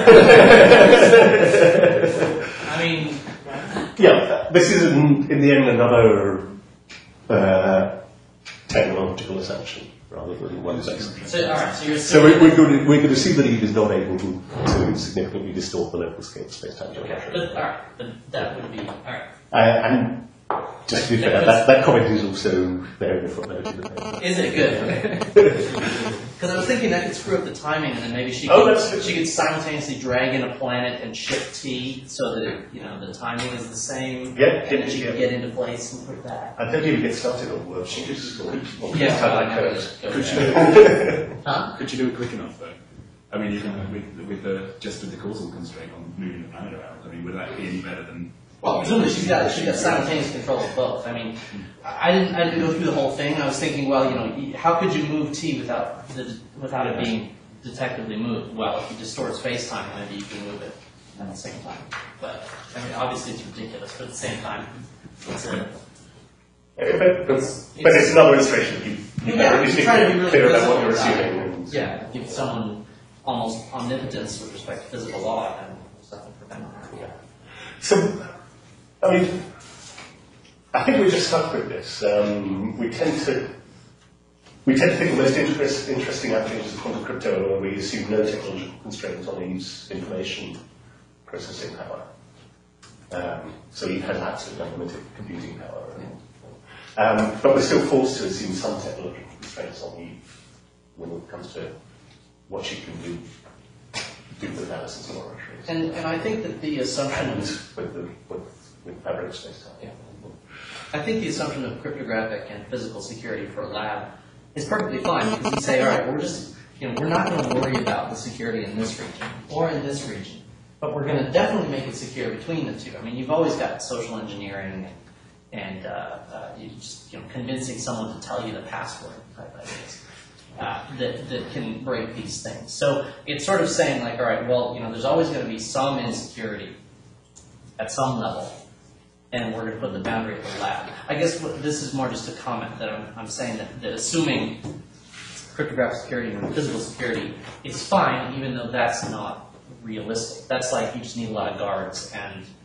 I mean, Yeah, this is in, in the end another uh, technological assumption rather than one based. so, all right, so you're So we, assuming we, could, we could assume that Eve is not able to, to significantly distort the local scale space-time okay, geometry. but, all right, but that would be all right. Uh, and Just to be fair, that, that comment is also there in the footnote in the paper. Is it good? Because I was thinking that could screw up the timing, and then maybe she Oh, could, that's good. she could simultaneously drag in a planet and ship T, so that it, you know the timing is the same. Yeah, and then she yeah. could get into place and put that. I don't even get started on world changes or or Yeah, how I I code. know. Could you, do, Huh? could you do it quick enough though? I mean, you can, with, with the just with the causal constraint on moving the planet around. I mean, would that be any better than? Well, presumably she's got she's got simultaneous control of both. I mean, I didn't I didn't go through the whole thing. I was thinking, well, you know, how could you move T without the, without it being detectively moved? Well, if you distort space time, maybe you can move it at the same time. But I mean, obviously it's ridiculous. But at the same time, it's a, Yeah, but, but, but it's another illustration. You, you yeah, better you try to be really clear about what you're physical about assuming. it. And, Yeah, give someone almost omnipotence with respect to physical law, and there's nothing preventing that. Yeah. So, I mean, I think we're just stuck with this. Um, we tend to we tend to think the most interest, interesting applications of quantum crypto are when we assume no technological constraints on Eve's information processing power. Um, so Eve has absolutely unlimited computing power. Um, but we're still forced to assume some technological constraints on Eve when it comes to what she can do, do with Alice's laboratories. And and I think that the assumption And of with the with, with fabric space time. Yeah. I think the assumption of cryptographic and physical security for a lab is perfectly fine because you say, all right, we're just, you know, we're not going to worry about the security in this region or in this region, but we're going to definitely make it secure between the two. I mean, you've always got social engineering and, and uh, uh, you just, you know, convincing someone to tell you the password type ideas uh, that that can break these things. So it's sort of saying like, all right, well, you know, there's always going to be some insecurity at some level. And we're going to put the boundary of the lab. I guess what, this is more just a comment that I'm, I'm saying that, that assuming cryptographic security and physical security is fine, even though that's not realistic. That's like you just need a lot of guards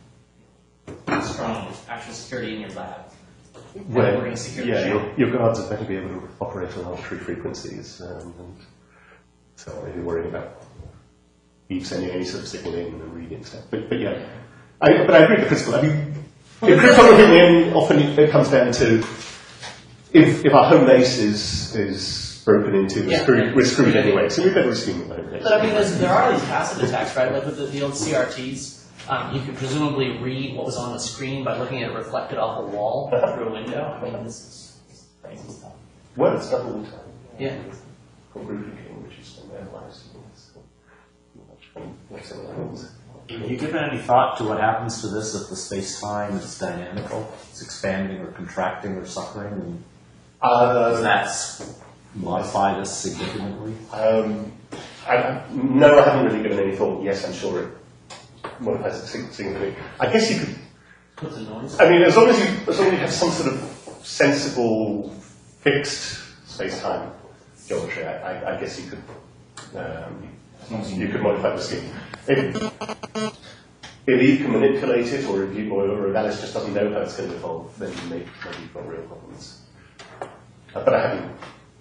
and strong actual security in your lab. And Well, we're going to secure the yeah, ship. your, your guards are better be able to operate on arbitrary frequencies, um, and so if you're worried about Eve sending any sort of signal in and reading stuff. But, but yeah, I, but I agree with the principle. I mean, in cryptography, in the end, often it comes down to if, if our home base is is broken into, we're, Yeah. screwed, we're screwed anyway. So we better assume the home base. But I mean, there's, there are these passive attacks, right? Like with the, the old C R Ts, um, you could presumably read what was on the screen by looking at it reflected off a wall through a window. I mean, this is, this is crazy stuff. Well, it's done all the time. Yeah. Called routing, which is analyzed. Have you given any thought to what happens to this if the space-time is dynamical? It's expanding or contracting or suffering? And Uh, does that modify this significantly? Um, I, I, no, I haven't really given any thought. Yes, I'm sure it modifies it sig- significantly. I guess you could. What's the noise? I mean, as long as you as long as you have some sort of sensible, fixed space-time geometry, I, I, I guess you could. Um, you could modify the scheme. If, if Eve can manipulate it, or if, you, or, or if Alice just doesn't know how it's going to evolve, then maybe, maybe you've got real problems. Uh, but I haven't.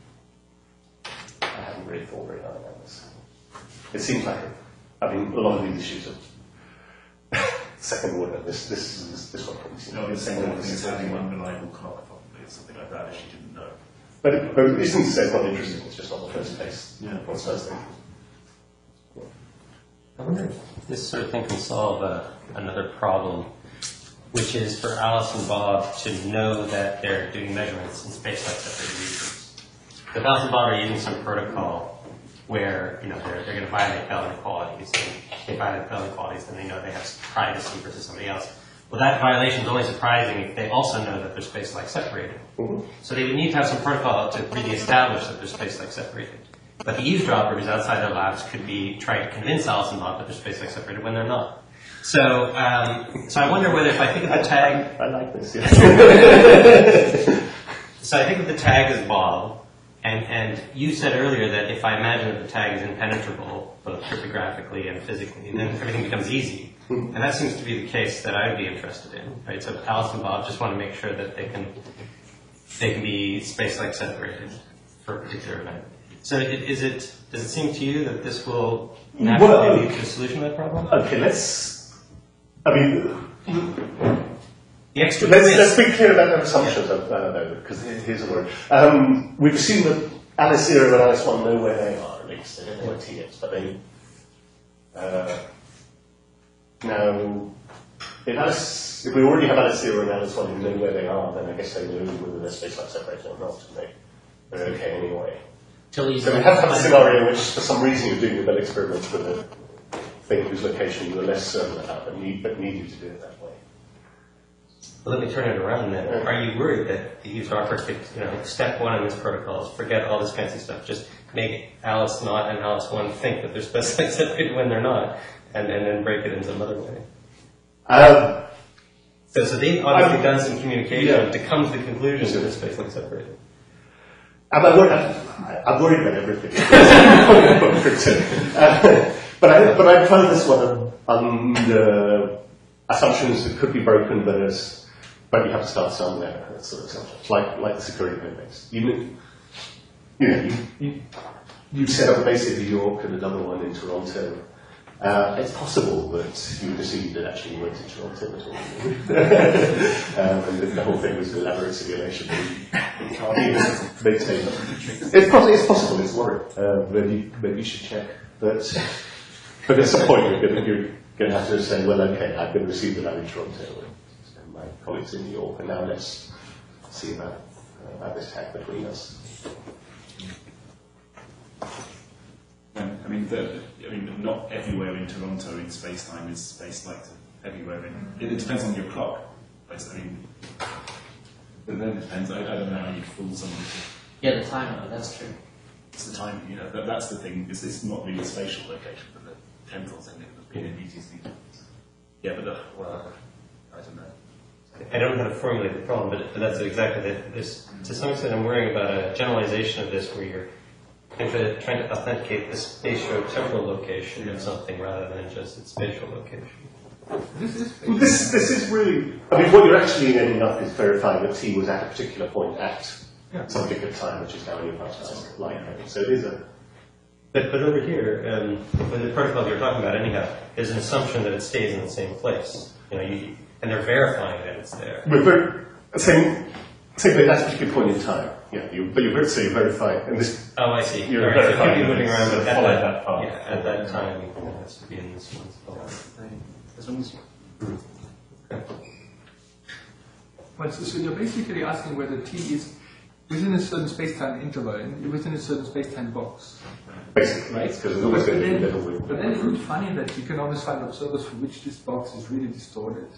I haven't really thought very hard about this. It seems like, I mean, a lot of these issues are second order. This, this, this, this one probably seems. No, like the a same second one order is having situation. an unreliable clock, probably, or something like that, if she didn't know. But it, but it isn't to say it's not interesting. It's just not the first place. Yeah. Not the first thing. I wonder if this sort of thing can solve uh, another problem, which is for Alice and Bob to know that they're doing measurements in space-like separated regions. If Alice and Bob are using some protocol where you know they're, they're going to violate Bell inequalities, and if they violate Bell inequalities, then they know they have privacy versus somebody else. Well, that violation is only surprising if they also know that they're space-like separated. Mm-hmm. So they would need to have some protocol to really establish that they're space-like separated. But the eavesdropper who's outside their labs could be trying to convince Alice and Bob that they're space-like separated when they're not. So, um, so I wonder whether if I think of the tag, I like this. Yeah. so I think of the tag as Bob, and and you said earlier that if I imagine that the tag is impenetrable, both cryptographically and physically, then everything becomes easy. And that seems to be the case that I would be interested in, right? So Alice and Bob just want to make sure that they can they can be space-like separated for a particular event. So is it, does it seem to you that this will naturally Well, lead to a solution to that problem? Okay, let's. I mean, The extra Let's, twist- let's be clear about their assumptions, uh, though, because here's a word. Um, we've assumed that Alice zero and Alice one know where they are, at least. They don't know where T is, but they... Uh, now, if Alice, if we already have Alice zero and Alice one who know where they are, then I guess they know whether they're space-like separated or not, and they, they're okay anyway. Till you So we have to have a scenario in which, for some reason, you're doing the Bell experiments with a thing whose location you are less certain about, but need, but need you to do it that way. Well, let me turn it around then. Are you worried that the user offer could, you know, step one in this protocol is forget all this fancy stuff, just make Alice not and Alice one think that they're space-like separated when they're not, and, and then break it in some other way? Um, so, so they've obviously done some communication yeah. to come to the conclusion that it's space-like separated. I'm, I'm, worried, I'm, I'm worried about everything. uh, but, I, but I found this one under assumptions that could be broken, but, as, but you have to start somewhere. That sort of assumptions, like, like the security database. You, you know, you, you, you set up a base in New York and another one in Toronto. Uh, it's possible that you would assume that actually you weren't in Toronto at all. um, and that the whole thing was an elaborate simulation. You can't even maintain them. It's, possible, it's possible, it's a worry. Uh, but, you, but you should check. But, but at some point you're going you're to have to say, well, okay, I've been received that I'm in Toronto, and my colleagues in New York, and now let's see about, uh, about this tag between us. Um, I mean, the, I mean, not everywhere in Toronto in space-time is space-like to everywhere in. It, it depends on your clock. But, I mean, but then it depends. I, I don't know how you fool somebody. Yeah, the time of it, that's true. It's the time. You know, that, that's the thing. It's, it's not really a spatial location, but the temporal thing that immediately. Yeah, but the, well, I don't know. I don't know how to formulate the problem, but, but that's exactly it. There's, to some extent, I'm worrying about a generalization of this where you're trying to, trying to authenticate the spatio-temporal location Yeah. of something rather than just its spatial location. This is Well, this, this is really, I mean, what you're actually ending up is verifying that T was at a particular point at Yeah. some particular time, which is now in your partition line. So it is a, But, but over here, um, with the protocol you're talking about anyhow, there's an assumption that it stays in the same place. You know, you, and they're verifying that it's there. we're ver- saying, saying that at that particular point in time. Yeah, you, but you're ver- so you verify, and this, Oh, I see. You're All right, so it could verifying be moving that around, it's but at followed that, that path. yeah, at that time, it has to be in this one spot. As long as Well, so, so you're basically asking whether T is within a certain space-time interval, and within a certain space-time box. basically, Right? because there's always But going to be a then, little bit. but then isn't it funny that you can always find observers for which this box is really distorted?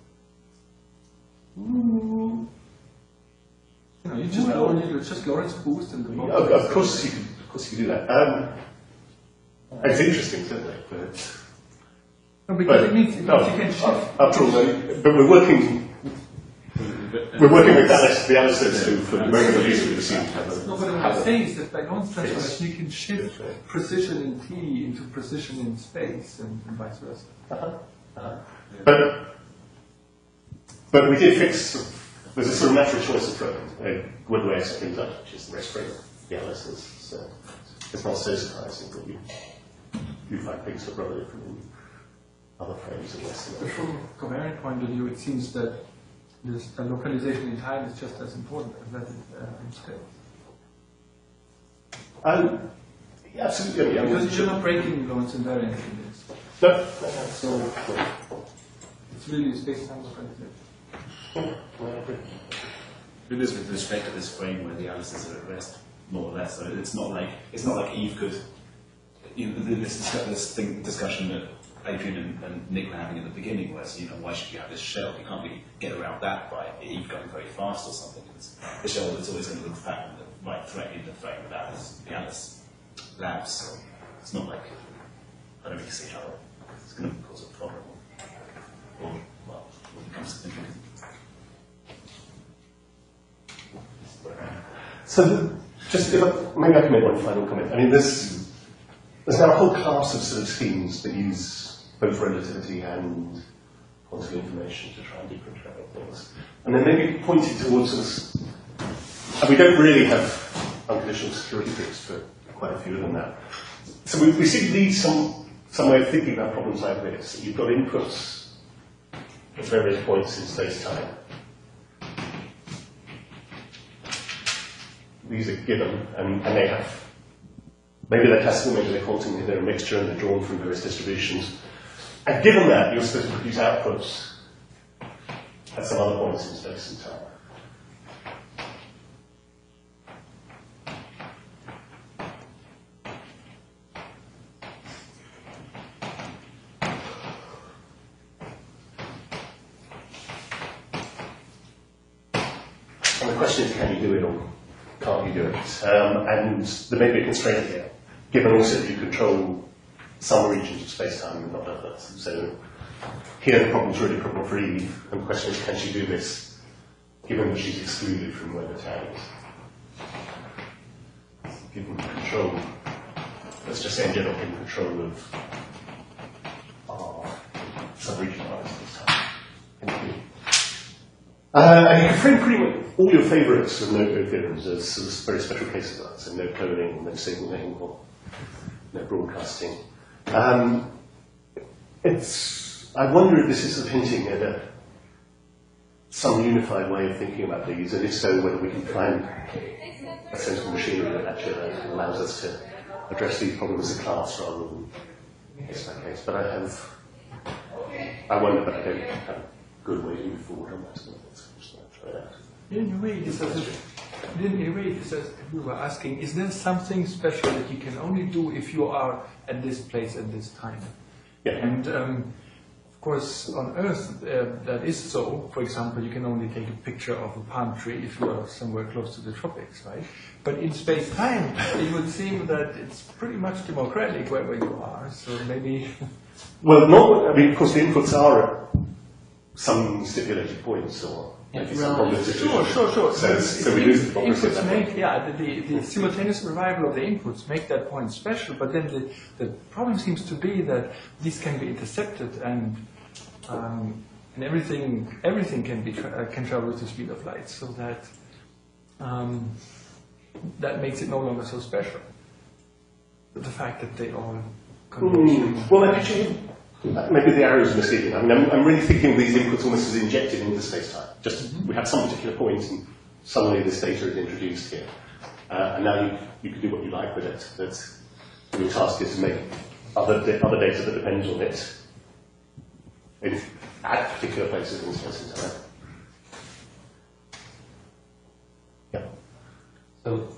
Ooh. You know, you just Well- lower, you just Lorentz boost and the box. Of, of course you can, of course you can do that. Um, it's interesting, certainly, but, No, because but it means, it means no, you can shift. after all, then- but we're working, we're working with Alice, the Alice who, for the moment at least, we assume to have a. No, but what I'm saying is that by Lorentz transformation you can shift precision in T into precision in space and, and vice versa. Uh-huh. Uh-huh. But, but we did fix, there's a sort of natural choice approach, uh, one way of setting that, which is the rest frame of the Alice's. So it's not so surprising that you, you find things that are rather different in other frames and less But than from a covariant point of view, it seems that this uh, localization in time is just as important as that in, uh, in space. Um, yeah, absolutely. I mean, Because you're not breaking Lorentz invariant in this. no, no, no. So it's really space-time localization. No, I agree. With this, with respect to this frame where the Alice's are at rest, more or less. So it's not like it's not like Eve could. You know, this discuss, this thing, discussion that Adrian and, and Nick were having at the beginning was, you know, why should you have this shell? You can't really get around that by Eve going very fast or something. It's, the shell is always going to look fat and might threaten the frame of Alice, the Alice labs. So it's not like I don't really see how it's going to cause a problem. Or, well, when it comes to thinking. So, the, just if I, maybe I can make one final comment. I mean, there's, there's now a whole class of sort of schemes that use both relativity and quantum information to try and do cryptographic things. And then maybe pointed towards us, and we don't really have unconditional security proofs for quite a few of them now. So we, we seem to need some, some way of thinking about problems like this. You've got inputs of various points in space-time. These are given, and, and they have, maybe they're classical, maybe they're quantum, maybe they're a mixture, and they're drawn from various distributions. And given that, you're supposed to produce outputs at some other points in space and time. And the question is, can you do it or can't you do it? Um, and there may be a constraint here, given also that you control some regions of space-time and not others. So here the problem's really problem for Eve, and the question is, can she do this, given that she's excluded from where the tag is? Given control, let's just say in general, given control of our sub-regionalized space-time. Thank you. Uh, and you can frame pretty much all your favourites of no-code theorems as sort of very special cases of that, so no cloning, no signaling, or no broadcasting. Um, it's, I wonder if this is sort of hinting at a, some unified way of thinking about these, and if so, whether we can find a sensible machinery that actually allows us to address these problems as a class rather than case by case. But I have, I wonder, but I don't have a good way to move forward on that. So I'm just going to try it out. In a way, this is, in a way, this is, we were asking, is there something special that you can only do if you are at this place at this time? Yeah. And um, of course, on Earth, uh, that is so. For example, you can only take a picture of a palm tree if you are somewhere close to the tropics, right? But in space-time, it would seem that it's pretty much democratic wherever you are. So maybe. Well, not. I mean, of course, the inputs are at some stipulated points, or maybe some problems. Sure, sure, sure. So, so we lose the democracy at Inputs that make, point. yeah, the, the, the simultaneous arrival of the inputs make that point special, but then the, the problem seems to be that these can be intercepted and um, and everything everything can be tra uh, can travel with the speed of light, so that um, that makes it no longer so special. But the fact that they all converge. Mm. Well, actually, maybe the arrow is misleading. I mean, I'm, I'm really thinking of these inputs almost as injected into space-time. Just we have some particular point, and suddenly this data is introduced here, uh, and now you, you can do what you like with it. That your task is to make other other data that depends on it in, at particular places in space and time. Yeah. So